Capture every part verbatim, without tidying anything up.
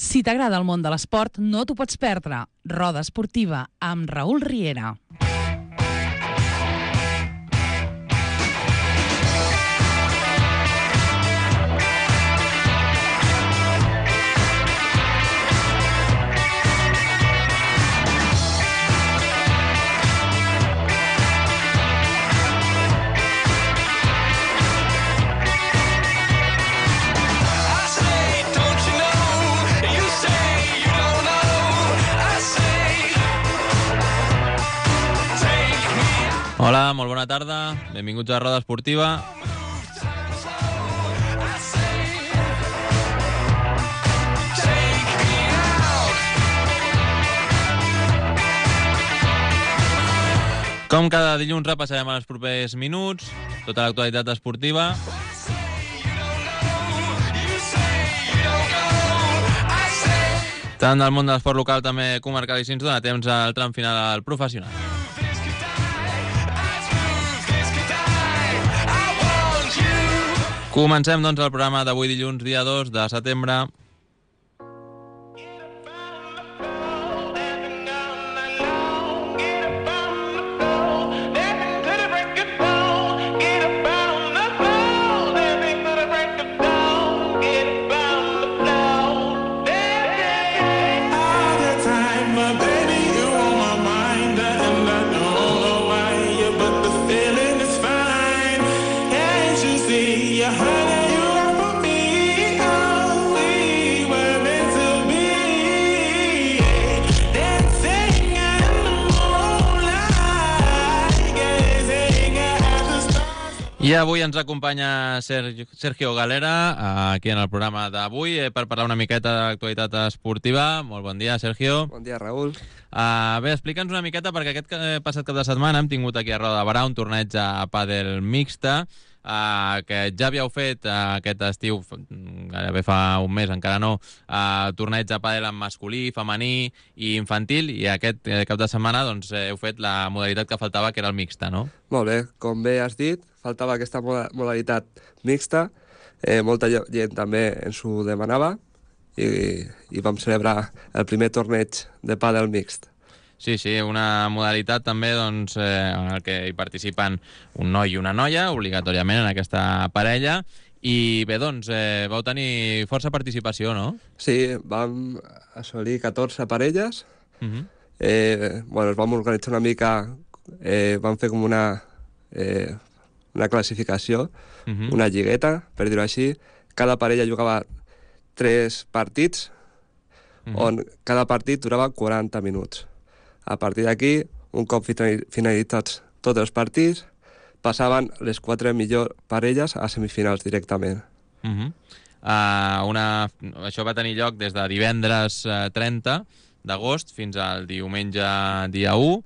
Si t'agrada el món de l'esport, no t'ho pots perdre. Roda Esportiva, amb Raül Riera. Hola, molt bona tarda. Benvinguts a Roda Esportiva. Com cada dilluns repassarem els propers minuts tota l'actualitat esportiva. Tant del món de l'esport local també comarcal i si ens dona temps al tram final al professional. Comencem, doncs, el programa d'avui dilluns, dia dos de setembre. I avui ens acompanya Sergio Galera, aquí en el programa d'avui, per parlar una miqueta de l'actualitat esportiva. Molt bon dia, Sergio. Bon dia, Raül. Uh, bé, explica'ns una miqueta, perquè aquest passat cap de setmana hem tingut aquí a Roda de Barà un torneig a pàdel mixta, uh, que ja havíeu fet uh, aquest estiu, gairebé fa un mes, encara no, uh, torneig a pàdel en masculí, femení i infantil, i aquest uh, cap de setmana doncs, heu fet la modalitat que faltava, que era el mixta, no? Molt bé, com bé has dit, faltava aquesta modalitat mixta, eh, molta gent també ens ho demanava i, i vam celebrar el primer torneig de pàdel mixt. Sí, sí, una modalitat també doncs, eh, en el que hi participen un noi i una noia, obligatòriament en aquesta parella, i bé, doncs, eh, vau tenir força participació, no? Sí, vam assolir catorze parelles, Uh-huh. eh, bueno, ens vam organitzar una mica, eh, vam fer com una... Eh, una classificació, uh-huh. una lligueta, per dir-ho així. Cada parella jugava tres partits, uh-huh. on cada partit durava quaranta minuts. A partir d'aquí, un cop finalitzats tots els partits, passaven les quatre millors parelles a semifinals directament. Uh-huh. uh, una... Això va tenir lloc des de divendres uh, trenta d'agost fins al diumenge dia u,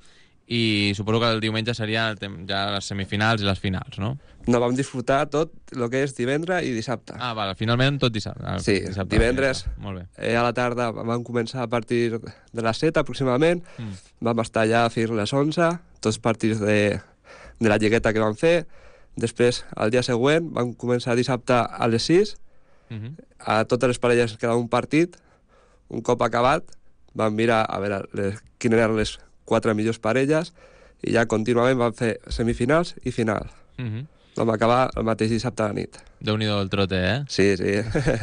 i suposo que el diumenge seria ja les semifinals i les finals, no? No, vam disfrutar tot el que és divendres i dissabte. Ah, val, finalment tot dissabte. Sí, dissabte, divendres, molt bé. Eh, a la tarda vam començar a partir de les set aproximadament, mm. vam estar allà fins a les onze, tots partits de, de la lligueta que vam fer. Després, el dia següent, vam començar dissabte a les sis, mm-hmm. a totes les parelles quedava un partit. Un cop acabat, vam mirar a veure les, quines eren les quatre millors parelles, i ja contínuament vam fer semifinals i final. Mm-hmm. Vam acabar el mateix dissabte a la nit. Déu-n'hi-do el trote, eh? Sí, sí.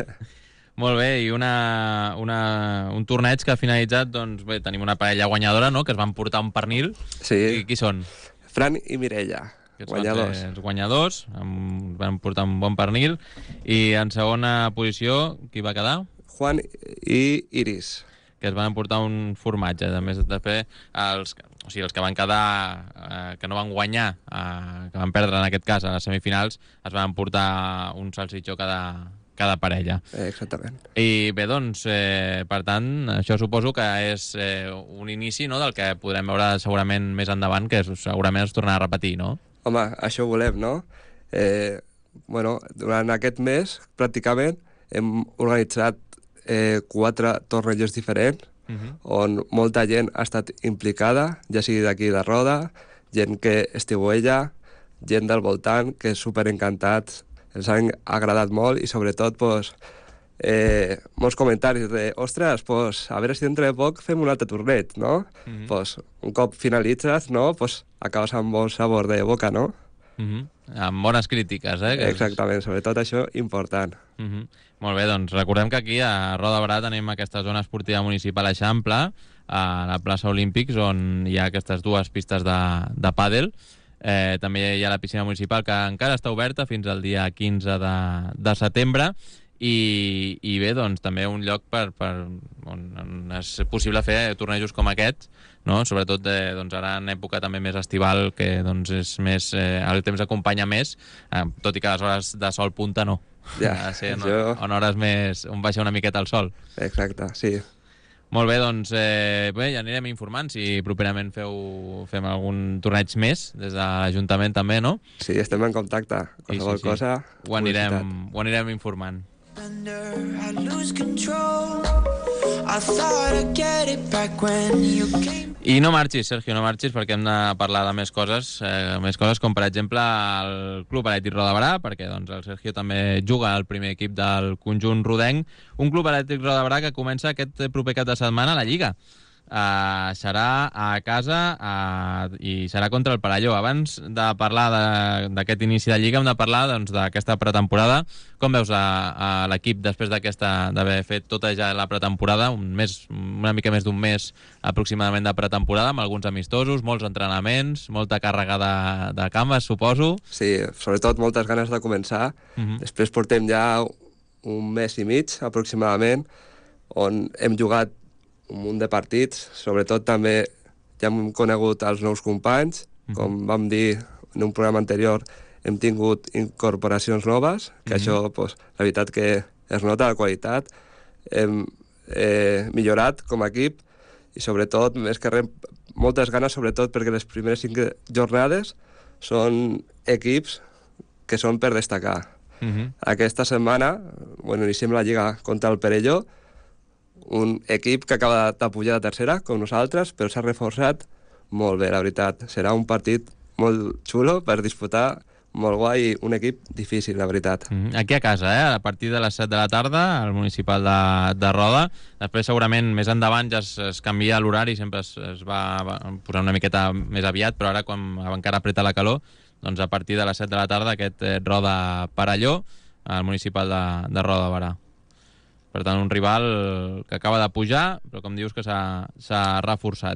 Molt bé, i una, una, un torneig que ha finalitzat, doncs bé, tenim una parella guanyadora, no?, que es van portar un pernil. Sí. I qui són? Fran i Mireia, guanyadors. Els guanyadors, van portar un bon pernil. I en segona posició, qui va quedar? Juan i Iris, que es van emportar un formatge. A més de fer, els, o sigui, els que van quedar, eh, que no van guanyar, eh, que van perdre en aquest cas a les semifinals, es van emportar un salsitxó cada, cada parella. Eh, exactament. I bé, doncs, eh, per tant, això suposo que és eh, un inici, no?, del que podrem veure segurament més endavant, que segurament es tornarà a repetir, no? Home, això volem, no? Eh, bueno, durant aquest mes, pràcticament, hem organitzat Eh, quatre tornejos diferents, uh-huh. on molta gent ha estat implicada, ja sigui d'aquí de Roda, gent que estiuella, gent del voltant, que és superencantats, ens han agradat molt i sobretot pues, eh, molts comentaris de, ostres, pues, a veure si dintre de poc fem un altre torneig, no? Mhm. Pues, un cop finalitzes, no? Pues, acabes amb bon sabor de boca, no? Mhm. Amb bones crítiques, eh? Que és- Exactament, sobretot això, important. Mhm. Molt bé, doncs recordem que aquí a Roda de Barà tenim aquesta zona esportiva municipal Eixample, a la plaça Olímpics, on hi ha aquestes dues pistes de, de pàdel. Eh, també hi ha la piscina municipal, que encara està oberta fins al dia quinze de, de setembre, i, i bé, doncs també un lloc per, per on, on és possible fer tornejos com aquests, no? Sobretot eh, doncs ara en època també més estival, que doncs és més, eh, el temps acompanya més, eh, tot i que les hores de sol punta no. Ja, Ha de ser en, jo- en hores més on baixa una miqueta el sol. Exacte, sí. Molt bé, doncs eh, bé, ja anirem informant si properament feu, fem algun torneig més des de l'Ajuntament també, no? Sí, estem en contacte. Qualsevol sí, sí. cosa, Ho anirem, publicitat. ho anirem informant. Under, I lose control. I thought I'd get it back when you came. I no marxis, Sergio, no marxis, perquè hem de parlar de més coses, eh, més coses com, per exemple, el Club Atlètic Roda de Barà, perquè doncs, el Sergio també juga al primer equip del conjunt rodenc. Un Club Atlètic Roda de Barà que comença aquest proper cap de setmana a la Lliga. Uh, serà a casa uh, i serà contra el Parelló. Abans de parlar d'aquest inici de Lliga hem de parlar doncs, d'aquesta pretemporada. Com veus a, a l'equip després d'aquesta d'haver fet tota ja la pretemporada, un mes, una mica més d'un mes aproximadament de pretemporada, amb alguns amistosos, molts entrenaments, molta càrrega de, de cames, suposo. Sí, sobretot moltes ganes de començar. Uh -huh. Després portem ja un mes i mig, aproximadament, on hem jugat un munt de partits. Sobretot també ja hem conegut els nous companys. Mhm. Com vam dir en un programa anterior, hem tingut incorporacions noves, que Mhm. això, pues, la veritat que es nota la qualitat. Hem eh, millorat com a equip i sobretot, més que res, moltes ganes, sobretot perquè les primeres cinc jornades són equips que són per destacar. Uh -huh. Aquesta setmana, bueno, iniciem la Lliga contra el Perelló, un equip que acaba de pujar de tercera, com nosaltres, però s'ha reforçat molt bé, la veritat. Serà un partit molt xulo per disputar, molt guai, i un equip difícil, la veritat. Mhm. Aquí a casa, eh? A partir de les set de la tarda, al municipal de, de Roda. Després, segurament, més endavant ja es, es canvia l'horari, sempre es, es va, va posar una miqueta més aviat, però ara, quan encara apreta la calor, doncs a partir de les set de la tarda, aquest eh, Roda-Parelló, al municipal de, de Roda de Barà. Per tant, un rival que acaba de pujar, però com dius que s'ha reforçat.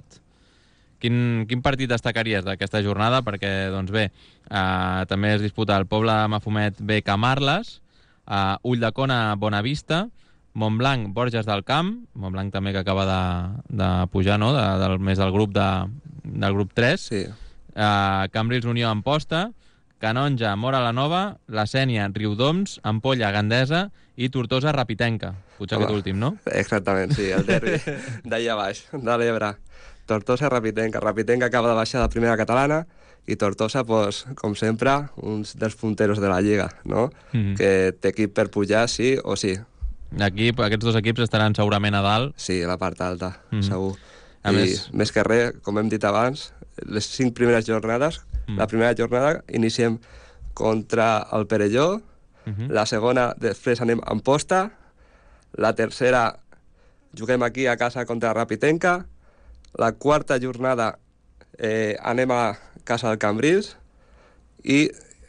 Quin, quin partit destacaries d'aquesta jornada? Perquè, doncs bé, eh, també es disputa el Poble de Mafumet B Camarles, eh, Ulldecona Bonavista, Montblanc Borges del Camp, Montblanc també que acaba de, de pujar, no?, de, del, més del grup, de, del grup tres, Sí, eh, Cambrils Unió Amposta, Canonja Mora la Nova, La Sénia Riudoms, Ampolla Gandesa i Tortosa Rapitenca. Potser Home. aquest últim, no? exactament, sí, el derbi d'allà baix, de l'Ebre. Tortosa, Rapitenca. Rapitenca acaba de baixar de primera catalana i Tortosa, pues, com sempre, uns dels punteros de la Lliga, no? Mhm. Que té equip per pujar, sí o sí. Aquí, aquests dos equips estaran segurament a dalt. Sí, a la part alta, Mhm. segur. A I més- més que res, com hem dit abans, les cinc primeres jornades, Mm. la primera jornada iniciem contra el Perelló, Mhm. la segona després anem a Amposta, la tercera juguem aquí a casa contra Rapitenca, la quarta jornada eh, anem a casa del Cambrils i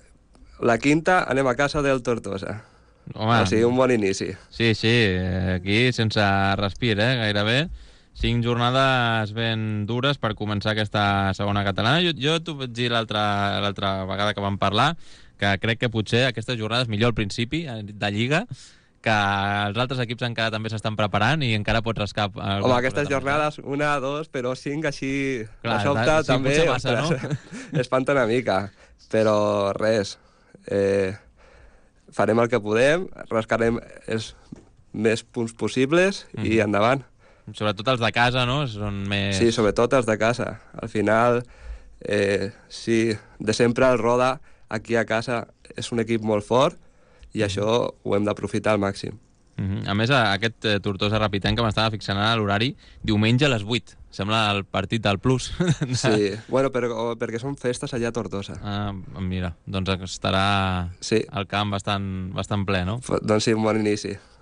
la quinta anem a casa del Tortosa. Home, O sigui, un bon inici. sí, sí, eh, aquí sense respir, eh, gairebé. Cinc jornades ben dures per començar aquesta segona catalana. Jo, jo t'ho vaig dir l'altra l'altra vegada que vam parlar, que crec que potser aquesta jornada és millor al principi eh, de Lliga, que els altres equips encara també s'estan preparant i encara pots rascar... Home, aquestes jornades, una, dos, però cinc així Clar, de sobte sí, també potser massa, ostres, espanta una mica. Però res, eh, farem el que podem, rascarem els més punts possibles Mhm. i endavant. Sobretot els de casa, no? Són més... Sí, sobretot els de casa. Al final, eh, sí, de sempre el Roda aquí a casa és un equip molt fort i això ho hem d'aprofitar al màxim. Mhm. A més, a- aquest eh, Tortosa Rapitenca m'estava fixant a l'horari diumenge a les vuit. Sembla el partit del Plus. Sí, bueno, però, perquè són festes allà a Tortosa. Ah, mira, doncs estarà Sí, el camp bastant, bastant ple, no? F- doncs sí, un bon inici.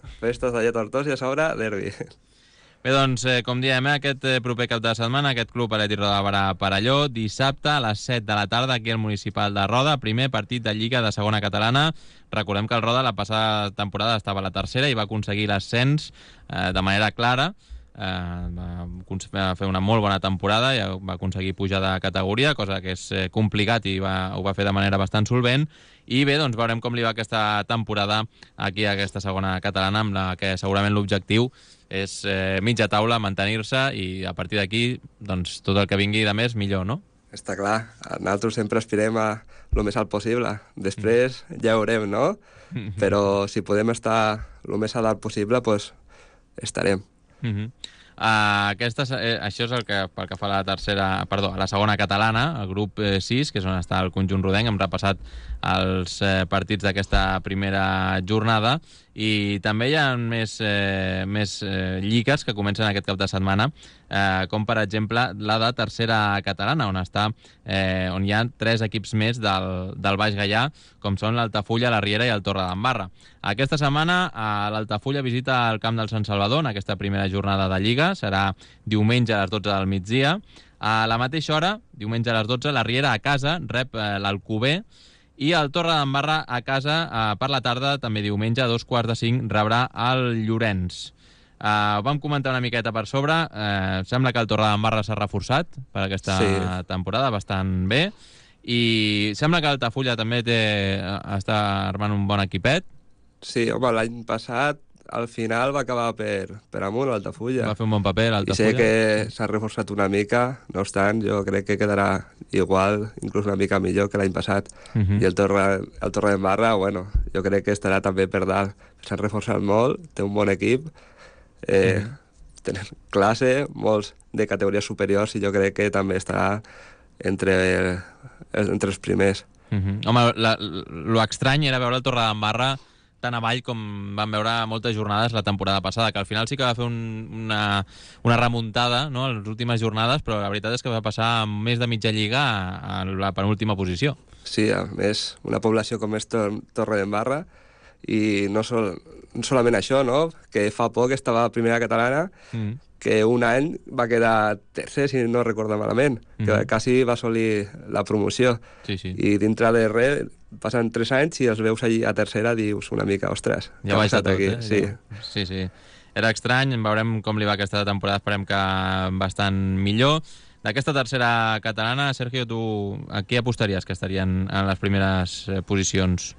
festes d'allà Tortosa i a sobre derbi. Bé, doncs, eh, com diem, eh, aquest eh, proper cap de setmana, aquest Club Atlètic Roda de Barà Perelló, dissabte a les set de la tarda aquí al Municipal de Roda, primer partit de Lliga de segona catalana. Recordem que el Roda la passada temporada estava a la tercera i va aconseguir l'ascens eh, de manera clara. Eh, va, va fer una molt bona temporada i va aconseguir pujar de categoria, cosa que és eh, complicat i va, ho va fer de manera bastant solvent. I bé, doncs veurem com li va aquesta temporada aquí a aquesta segona catalana, amb la que segurament l'objectiu és eh, mitja taula, mantenir-se i a partir d'aquí doncs, tot el que vingui de més millor, no? Està clar, nosaltres sempre aspirem a lo més alt possible. Després mm. ja veurem, no? Però si podem estar lo més a dalt possible, doncs estarem. Uh-huh. Uh, aquesta, eh, això és el que, pel que fa a la tercera, perdó, a la segona catalana, el grup eh, sis, que és on està el conjunt rodenc. Hem repassat els eh, partits d'aquesta primera jornada i també hi ha més, eh, més eh, lligues que comencen aquest cap de setmana, eh, com per exemple la de tercera catalana, on està eh, on hi ha tres equips més del, del Baix Gaià, com són l'Altafulla, la Riera i el Torredembarra. Aquesta setmana eh, l'Altafulla visita el camp del Sant Salvador en aquesta primera jornada de Lliga, serà diumenge a les dotze del migdia. A la mateixa hora, diumenge a les dotze, la Riera a casa rep eh, l'Alcover, i el Torredembarra a casa eh, per la tarda, també diumenge, a dos quarts de cinc, rebrà el Llorenç. Eh, vam comentar una miqueta per sobre, eh, sembla que el Torredembarra s'ha reforçat per aquesta sí. temporada bastant bé, i sembla que l'Altafulla també té, està armant un bon equipet. Sí, home, l'any passat al final va acabar per, per amunt l'Altafulla. Va fer un bon paper l'Altafulla. I sé que s'ha reforçat una mica, no obstant, jo crec que quedarà igual, inclús una mica millor que l'any passat. Uh-huh. I el Torre, el Torredembarra, bueno, jo crec que estarà també per dalt. S'han reforçat molt, té un bon equip, eh, uh-huh. tenen classe, molts de categories superiors, i jo crec que també estarà entre, entre els primers. Uh-huh. Home, la, lo estrany era veure el Torredembarra tan avall com van veure moltes jornades la temporada passada, que al final sí que va fer un, una, una remuntada, no?, en les últimes jornades, però la veritat és que va passar amb més de mitja lliga a, a la penúltima posició. Sí, a més, una població com és Tor Torredembarra, i no, sol, no solament això, no?, que fa poc estava a primera catalana, mm. que un any va quedar tercer, si no recordo malament, mm. que quasi va assolir la promoció. Sí, sí. I dintre de res, passen tres anys i els veus allí a tercera, dius una mica, ostres, ja ha passat tot, aquí. Eh? Sí. sí, sí. Era estrany, veurem com li va aquesta temporada, esperem que bastant millor. D'aquesta tercera catalana, Sergio, tu a qui apostaries que estarien en les primeres posicions?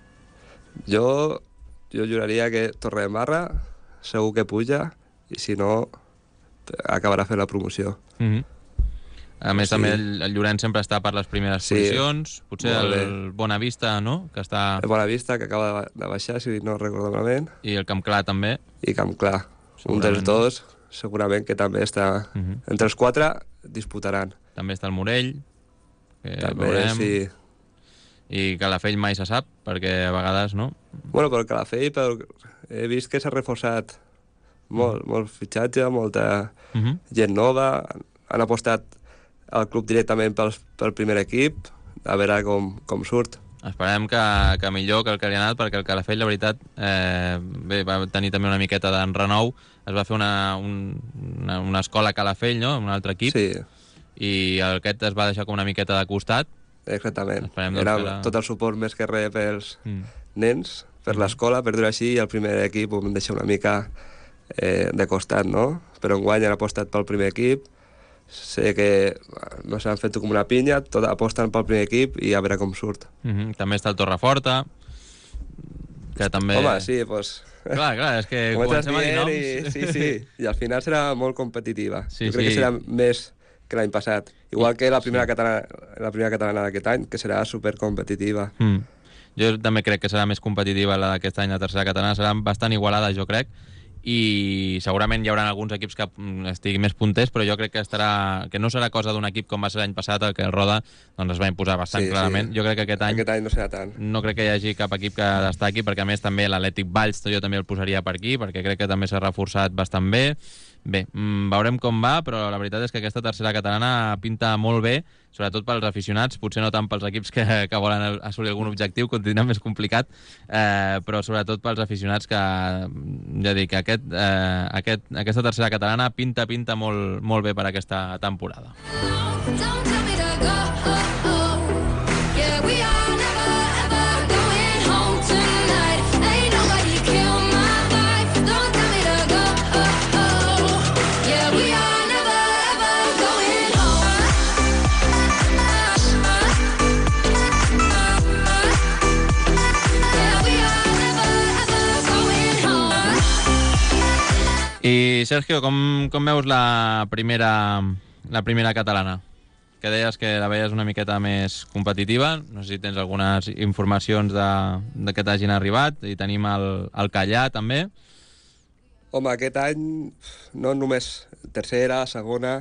Jo, jo juraria que Torredembarra segur que puja, i si no, acabarà fent la promoció. Mm-hmm. A més, sí. també el, el Llorenç sempre està per les primeres sí, posicions. Potser el Bonavista, no?, que està... El Bonavista, que acaba de baixar, si no recordo malament. I el Campclar, també. I Campclar. Un dels dos, segurament que també està... Uh-huh. Entre els quatre disputaran. També està el Morell, que també, veurem. Sí. I Calafell mai se sap, perquè a vegades, no? Bueno, però el Calafell, però he vist que s'ha reforçat molt, uh-huh. molt fitxatge, molta uh-huh. gent nova. Han apostat el club directament pel, pel primer equip, a veure com, com surt. Esperem que, que millor que el que li ha anat, perquè el Calafell, la veritat, eh, bé, va tenir també una miqueta d'enrenou. Es va fer una, un, una, una escola a Calafell, no?, un altre equip, sí. i aquest es va deixar com una miqueta de costat. Exactament. Esperem, doncs, era la... tot el suport més que res pels mm. nens, per mm. l'escola, per dir-ho així, i el primer equip ho vam deixar una mica eh, de costat, no? Però enguany han apostat pel primer equip. Sé que no s'han fet com una pinya, tot aposten pel primer equip i a veure com surt. Mm-hmm. També està el Torreforta, que també... Home, sí, doncs... Pues... Clar, clar, és que comencem a dir noms... I, sí, sí, i al final serà molt competitiva. Sí, jo crec sí. que serà més que l'any passat. Igual que la primera, sí. catalana, la primera catalana d'aquest any, que serà supercompetitiva. Mm. Jo també crec que serà més competitiva la d'aquest any, la tercera catalana. Serà bastant igualada, jo crec. I segurament hi haurà alguns equips que estiguin més punters, però jo crec que estarà que no serà cosa d'un equip com va ser l'any passat, el que el Roda doncs, es va imposar bastant sí, clarament. Sí. Jo crec que aquest any, aquest any no serà tant. No crec que hi hagi cap equip que destaqui, perquè a més també l'Atlètic Valls jo també el posaria per aquí, perquè crec que també s'ha reforçat bastant bé. Bé, mm, veurem com va, però la veritat és que aquesta tercera catalana pinta molt bé, sobretot pels aficionats, potser no tant pels equips que, que volen assolir algun objectiu, que ho tindran més complicat, eh, però sobretot pels aficionats que, ja dic, aquest, eh, aquest, aquesta tercera catalana pinta, pinta molt, molt bé per aquesta temporada. Don't tell me to go. Oh, oh. Yeah, we are never ever going home tonight. Ain't nobody kill my vibe. Don't tell me to go. Oh, oh. Yeah, we are never ever going home. Yeah, we are never ever going home. I, Sergio, com, com veus la primera, la primera catalana? Que deies que la veies una miqueta més competitiva. No sé si tens algunes informacions de, de que t'hagin arribat. I tenim el, el Callà, també. Home, aquest any no només tercera, segona,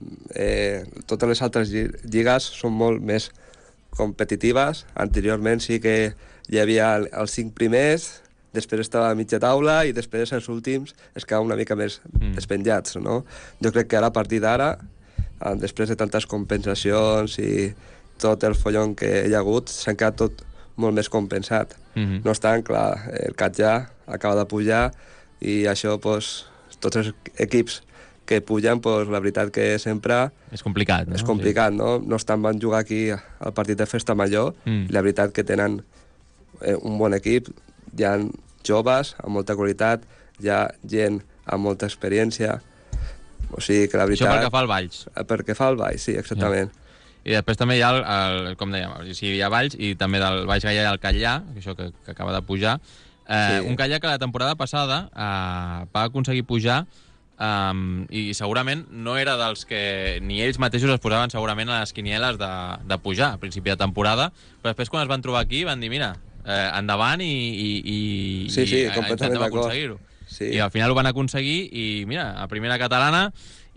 eh, totes les altres lli- lligues són molt més competitives. Anteriorment sí que hi havia el- els cinc primers, després estava a mitja taula i després els últims es quedaven una mica més Mm. despenjats, no? Jo crec que ara, a partir d'ara, eh, després de tantes compensacions i tot el follon que hi ha hagut, s'ha quedat tot molt més compensat. Mhm. No obstant, clar, el Catllà acaba de pujar i això, pues, tots els equips que pugen, pues, la veritat que sempre És complicat, no? és complicat, no? No obstant, van jugar aquí al partit de Festa Major, Mm. i la veritat que tenen eh, un bon equip, hi ha joves amb molta qualitat, hi ha gent amb molta experiència, o sigui que la Sí. Això veritat... pel que fa al Valls. Perquè fa el Baix, sí, exactament. I després també hi ha, el, el, com dèiem, o sigui, hi ha Valls i també del Baix Gaià hi ha el Callà, això que, que acaba de pujar. Eh, Sí. Un Callà que la temporada passada eh, va aconseguir pujar um, i segurament no era dels que ni ells mateixos es posaven segurament a les quinieles de, de pujar a principi de temporada, però després quan es van trobar aquí van dir, mira, eh, endavant i, i, i, Sí, sí, i completament intentem d'acord. aconseguir-ho. Sí. I al final ho van aconseguir i mira, a primera catalana,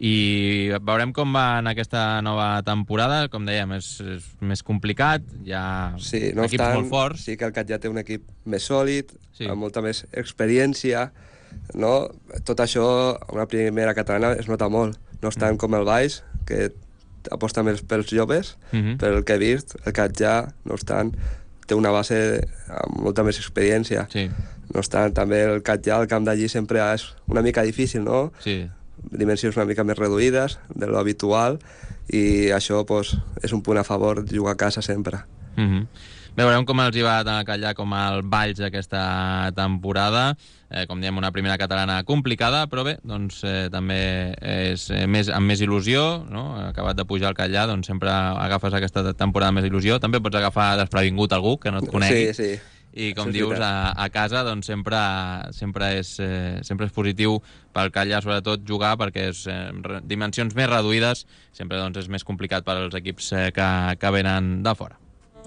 i veurem com va en aquesta nova temporada. Com dèiem, és, és més complicat, hi ha Sí, no equips obstant, molt forts. sí que el Catllà té un equip més sòlid, Sí. amb molta més experiència, no? Tot això, a una primera catalana, es nota molt. No obstant, com el Baix, que aposta més pels joves, Mhm. per el que he vist, el Catllà, no obstant, té una base amb molta més experiència. Sí, No obstant, també el Catllà, el camp d'allí sempre és una mica difícil, no? sí. Dimensions una mica més reduïdes de lo habitual, i això, pues, és un punt a favor de jugar a casa sempre. Mhm. Bé, veurem com els hi va tant al Callà com al Valls aquesta temporada. Eh, com diem, una primera catalana complicada, però bé, doncs eh, també és eh, més, amb més il·lusió, no? Acabat de pujar al Callà, doncs sempre agafes aquesta temporada amb més il·lusió. També pots agafar desprevingut algú que no et conegui. Sí, sí. I com Això és dius, veritat. a, a casa doncs sempre, sempre, és, eh, sempre és positiu pel Callà, sobretot jugar, perquè és eh, re- dimensions més reduïdes, sempre doncs, és més complicat per als equips eh, que, que venen de fora.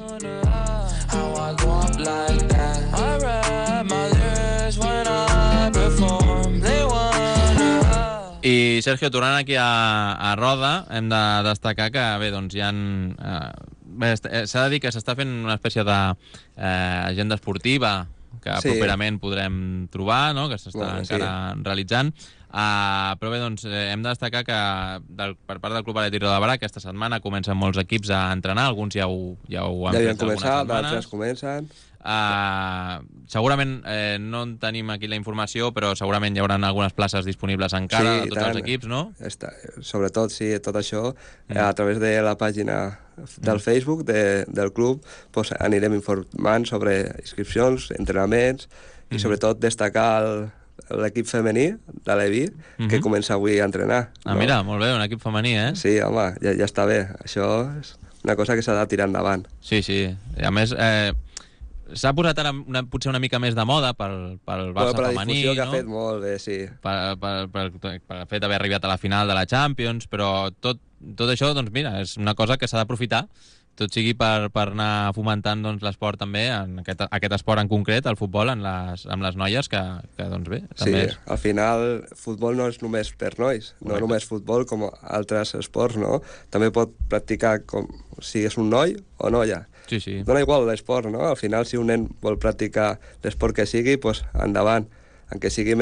How I go up like that. I rap my lyrics when I perform. They wanna. I, Sergio, tornant aquí a, a Roda, hem de destacar que, bé, doncs hi ha... Eh, bé, est- eh, s'ha de dir que s'està fent una espècie d'agenda esportiva que Sí. properament podrem trobar, no?, que s'està Bueno, sí. encara realitzant. Uh, però bé, doncs, eh, hem de destacar que del, per part del Club Atlètic de Barà aquesta setmana comencen molts equips a entrenar, alguns ja ho, ja ho han Ja fet havien començat, algunes d'altres setmanes. comencen. Uh, segurament eh, no en tenim aquí la informació, però segurament hi haurà algunes places disponibles encara Sí, a tots tant. els equips, no? Està, sobretot, sí, tot això, mm. a través de la pàgina del Facebook de, del club, pues, anirem informant sobre inscripcions, entrenaments, i Mhm. sobretot destacar el- l'equip femení de l'Evi, que Mhm. comença avui a entrenar. Ah, mira, molt bé, un equip femení, eh? Sí, home, ja, ja està bé. Això és una cosa que s'ha de tirar endavant. Sí, sí. I a més, eh, s'ha posat ara una, potser una mica més de moda pel, pel Barça Però per la femení, difusió que no? ha fet, molt bé, sí. per, per, per, per el fet d'haver arribat a la final de la Champions, però tot, tot això, doncs mira, és una cosa que s'ha d'aprofitar, tot sigui per, per anar fomentant doncs, l'esport també, en aquest, aquest esport en concret, el futbol, en les, amb les noies, que, que doncs bé, Sí, també és... al final, futbol no és només per nois, no Correcte. només futbol com altres esports, no? També pot practicar com si és un noi o noia. Sí, sí. Dona igual l'esport, no? Al final, si un nen vol practicar l'esport que sigui, pues endavant. En què sigui més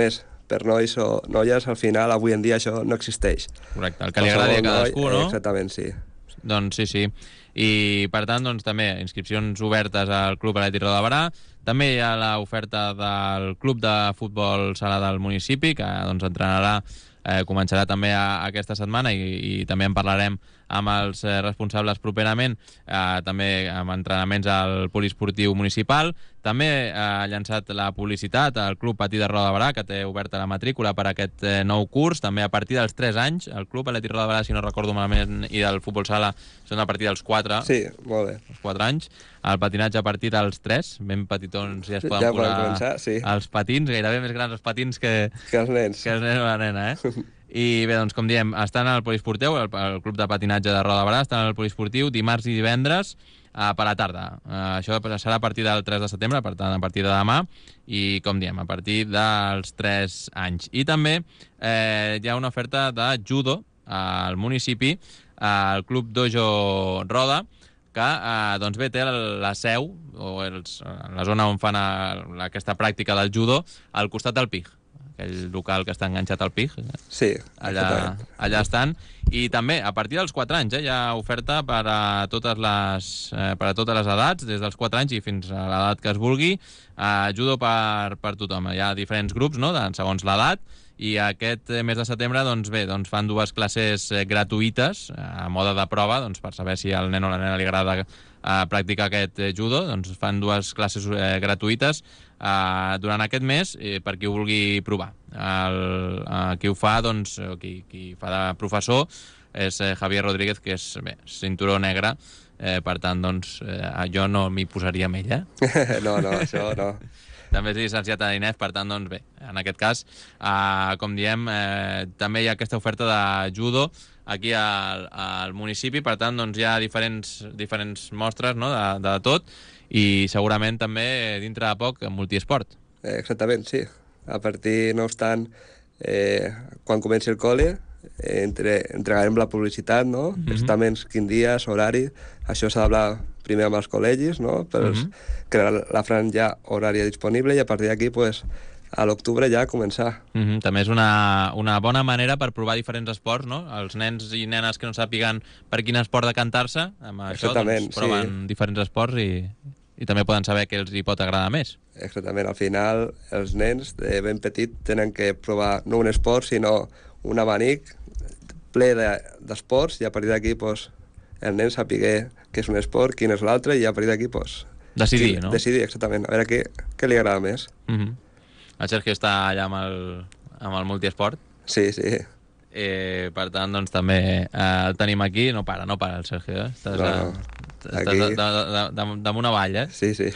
per nois o noies, al final, avui en dia això no existeix. Correcte, el que li agradi a cadascú, noi, no? Exactament, sí. Doncs sí, sí. I, per tant, doncs, també inscripcions obertes al Club Atlètic Roda de Barà. També hi ha l'oferta del Club de Futbol Sala del municipi, que doncs, entrenarà, eh, començarà també a, aquesta setmana i, i també en parlarem amb els eh, responsables properament, eh, també amb entrenaments al poliesportiu municipal. També eh, ha llançat la publicitat al Club Patí de Roda de Barà, que té oberta la matrícula per a aquest eh, nou curs, també a partir dels tres anys. El Club Atlètic Roda de Barà, si no recordo malament, i del futbol sala són a partir dels quatre, Sí, molt bé. els quatre anys. El patinatge a partir dels tres, ben petitons ja es poden Ja posar poden començar, sí. els patins, gairebé més grans els patins que, Que els nens. que els nens o la nena, eh? I bé, doncs, com diem, estan al poliesportiu, el, el Club de Patinatge de Roda de Barà, estan al poliesportiu dimarts i divendres eh, per la tarda. Eh, això serà a partir del tres de setembre, per tant, a partir de demà, i, com diem, a partir dels tres anys. I també eh, hi ha una oferta de judo al municipi, al Club Dojo Roda, que eh, doncs bé, té la seu, o els, la zona on fan a, aquesta pràctica del judo, al costat del P I G, aquell local que està enganxat al P I G. Sí, Allà, allà estan. I també, a partir dels quatre anys, eh, hi ha oferta per a totes les, eh, per a totes les edats, des dels quatre anys i fins a l'edat que es vulgui. Eh, judo per, per tothom. Hi ha diferents grups, no?, de, segons l'edat, i aquest mes de setembre doncs bé, doncs fan dues classes eh, gratuïtes a mode de prova, doncs per saber si al nen o la nena li agrada eh, practicar aquest eh, judo, doncs fan dues classes eh, gratuïtes eh, durant aquest mes eh, per qui ho vulgui provar. El, eh, qui ho fa, doncs, qui, qui fa de professor és eh, Javier Rodríguez, que és bé, cinturó negre, eh, per tant, doncs, eh, jo no m'hi posaria amb ell, eh? no, no, això no. També és llicenciat a l'I N E F, per tant, doncs bé, en aquest cas, eh, com diem, eh, també hi ha aquesta oferta de judo aquí al, al municipi, per tant, doncs hi ha diferents, diferents mostres, no?, de, de tot, i segurament també, dintre de poc, multiesport. Eh, exactament, sí. A partir, no obstant, eh, quan comenci el col·le, eh, entre, entregarem la publicitat, no? Mm -hmm. Estaments, quin dies, horari, això s'ha d'hablar primer amb els col·legis, no?, per mm -hmm. crear la franja horària disponible i a partir d'aquí, pues, a l'octubre ja començar. Mm -hmm. També és una, una bona manera per provar diferents esports, no? Els nens i nenes que no sàpiguen per quin esport decantar-se, amb això doncs, proven sí. diferents esports i, i també poden saber què els hi pot agradar més. Exactament, al final els nens de ben petit tenen que provar no un esport, sinó un abanic ple d'esports de, i a partir d'aquí pues, el nen sapiguer què és un esport, quin és l'altre i a partir d'aquí pues, decidir, qui, no? Decidir, exactament, a veure què, què li agrada més. Mm -hmm. El Sergio està allà amb el, amb el multiesport. Sí, sí. Eh, per tant, doncs també eh, el tenim aquí. No para, no para el Sergio, eh? Estàs, no, a, no. estàs de, de, de, de, damunt una vall, eh? Sí, sí.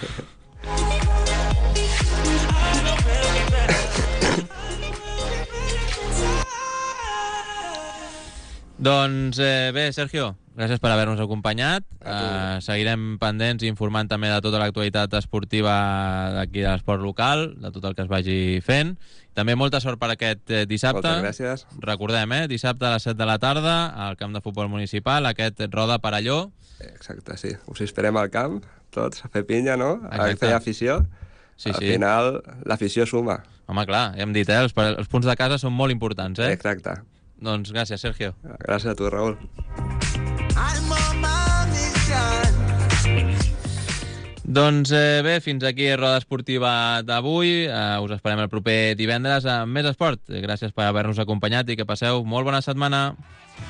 Doncs eh, bé, Sergio, gràcies per haver-nos acompanyat. Eh, seguirem pendents i informant també de tota l'actualitat esportiva d'aquí de l'esport local, de tot el que es vagi fent. També molta sort per aquest eh, dissabte. Moltes gràcies. Recordem, eh? Dissabte a les set de la tarda al camp de futbol municipal, aquest Roda Parelló. Exacte, sí. Us esperem al camp, tots, a fer pinya, no? Exacte. A fer afició. Sí, al sí. final, l'afició suma. Home, clar, ja hem dit, eh? Els, els punts de casa són molt importants, eh? Exacte. Doncs gràcies, Sergio. Gràcies a tu, Raül. Doncs eh, bé, fins aquí Roda Esportiva d'avui. Eh, us esperem el proper divendres amb més esport. Gràcies per haver-nos acompanyat i que passeu molt bona setmana.